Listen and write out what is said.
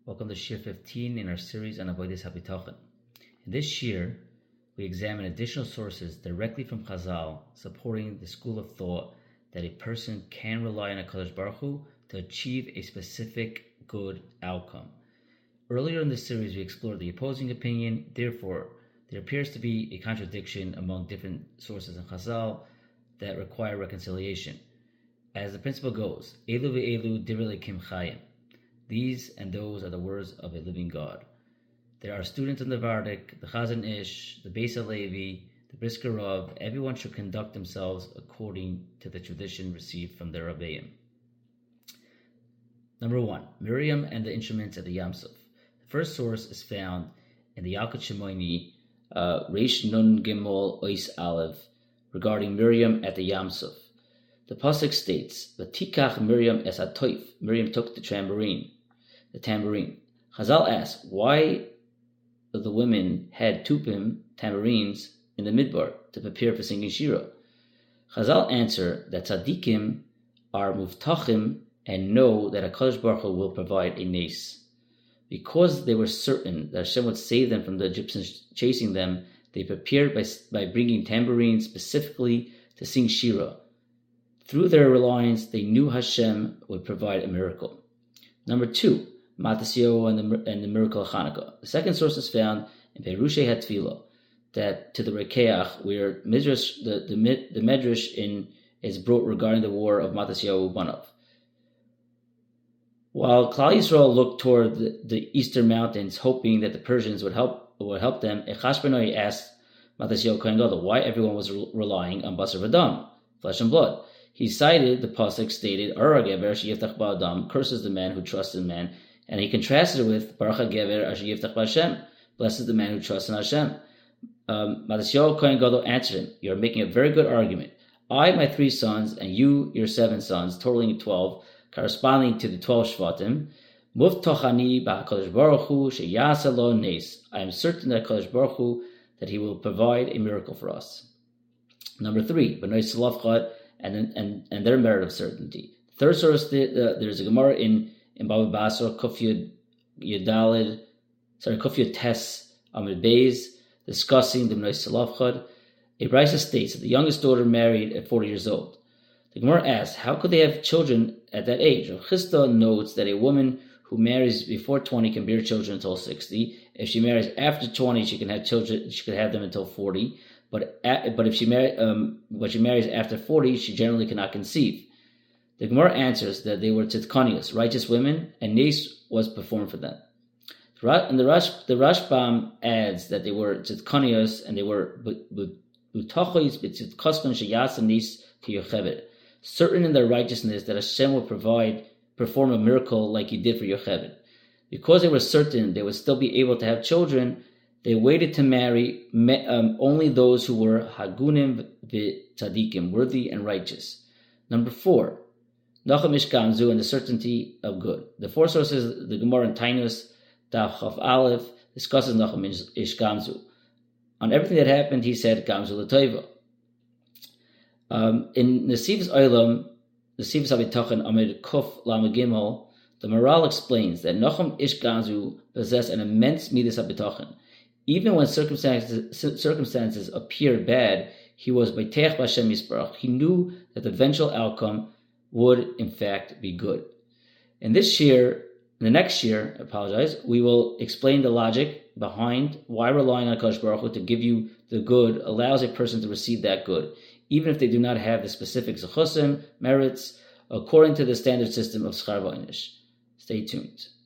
Welcome to Shir 15 in our series on Avodas HaBitachon. In this Shir, we examine additional sources directly from Chazal supporting the school of thought that a person can rely on HaKadosh Baruch Hu to achieve a specific good outcome. Earlier in this series, we explored the opposing opinion. Therefore, there appears to be a contradiction among different sources in Chazal that require reconciliation. As the principle goes, Elu ve'elu divrei Elokim chayim. These and those are the words of a living God. There are students in the Vardik, the Chazon Ish, the Beis HaLevi, the Brisker Rav. Everyone should conduct themselves according to the tradition received from their Rebbeim. Number 1, Miriam and the instruments at the Yam Suf. The first source is found in the Yalkut Shimoni, Reish Nun Gimel Ois Aleph, regarding Miriam at the Yam Suf. The pasuk states, "V'tikach Miriam es hatoif." Miriam took the tambourine. Chazal asks, why the women had tupim, tambourines, in the midbar to prepare for singing Shira. Chazal answer that tzaddikim are muftachim and know that HaKadosh Baruch Hu will provide a nes. Because they were certain that Hashem would save them from the Egyptians chasing them, they prepared by bringing tambourines specifically to sing Shira. Through their reliance, they knew Hashem would provide a miracle. Number 2, Matasyahu and the miracle of Hanukkah. The second source is found in Perushei HaTfilah, that to the Rekeach, where Midrash, the Medrash is brought regarding the war of Matasyahu Banav. While Klal Yisrael looked toward the eastern mountains, hoping that the Persians would help them, Echashbenoi asked Matasyahu Kohen Gadol why everyone was relying on Basar V'Dam, flesh and blood. He cited the pasuk stated, "Ara gever sheyiftach ba'adam," curses the man who trusts in man, and he contrasted it with Baruch HaGever asher yiftach b'Hashem, blessed is the man who trusts in Hashem. Matasyahu Kohen Gadol answered him, "You are making a very good argument. I, my 3 sons, and you, your 7 sons, totaling 12, corresponding to the 12 Shvatim, Muftochani ba'HaKadosh Baruch Hu sheyasa lo nes. I am certain that HaKadosh Baruch Hu, that He will provide a miracle for us." Number 3, B'nai Selafchad and their merit of certainty. Third source, there's a Gemara in Baba Basra, Kufyud Tes Amid Beis, discussing the B'nai Selafchad. A Brisa states that the youngest daughter married at 40 years old. The Gemara asks, how could they have children at that age? Chisda notes that a woman who marries before 20 can bear children until 60. If she marries after 20, she can have children. She could have them until 40. But if she marries after 40, she generally cannot conceive. The Gemara answers that they were tzidkanios, righteous women, and nes was performed for them. And the Rashbam adds that they were tzidkanios and they were b'utachois b'tzidkosman sheyasa nes kiyochevet, certain in their righteousness that Hashem will perform a miracle like He did for Yocheved. Because they were certain they would still be able to have children, they waited to marry only those who were hagunim v'tzadikim, worthy and righteous. Number 4, Nachum Ish Gamzu and the certainty of good. The 4 sources, the Gemara in Tainus, Daf Chav Aleph, discusses Nachum Ish Gamzu. On everything that happened, he said, Gamzu l'toiva. In Nesivos Olam, Nesivos HaBitachon Amid Kuf Lamed Gimel, the Maral explains that Nachum Ish Gamzu possessed an immense midas HaBitachon. Even when circumstances appeared bad, he was B'teich B'Hashem Yisbarach. He knew that the eventual outcome would, in fact, be good. In the next year, we will explain the logic behind why relying on HaKadosh Baruch Hu to give you the good allows a person to receive that good, even if they do not have the specific zechusim, merits, according to the standard system of Schar V'Einish. Stay tuned.